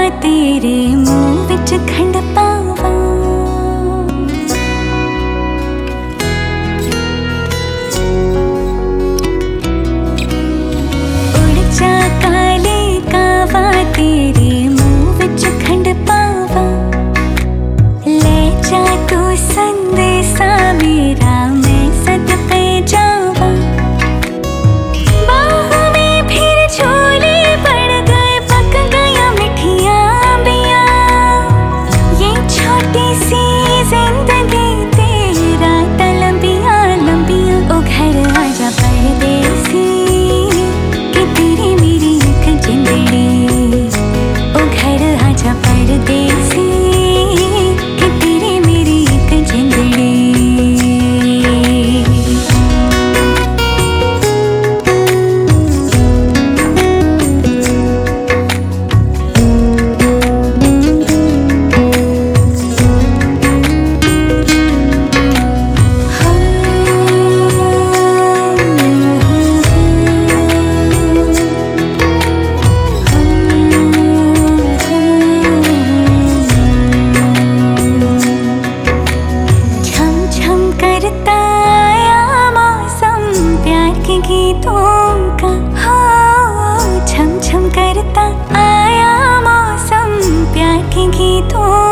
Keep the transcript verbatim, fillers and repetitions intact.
तेरे मुंह विच खंड पावा। उड़ जा काले कावा तेरे मुंह विच खंड पावा। ले जा तू संदेशा मेरा मैं सदके जावा। बाह में फिर झोले पड़ गए पक गया मिठिया बिया। ये छोटी सी जिंदगी तेरा तलबिया लंबिया। ओ घर आजा परदेसी कि तेरी मेरी एक जिंदड़ी। ओ घर आजा परदेसी कि तेरी मेरी एक जिंदड़ी। गीतों का हो छम छम करता आया मौसम प्यार के गीतों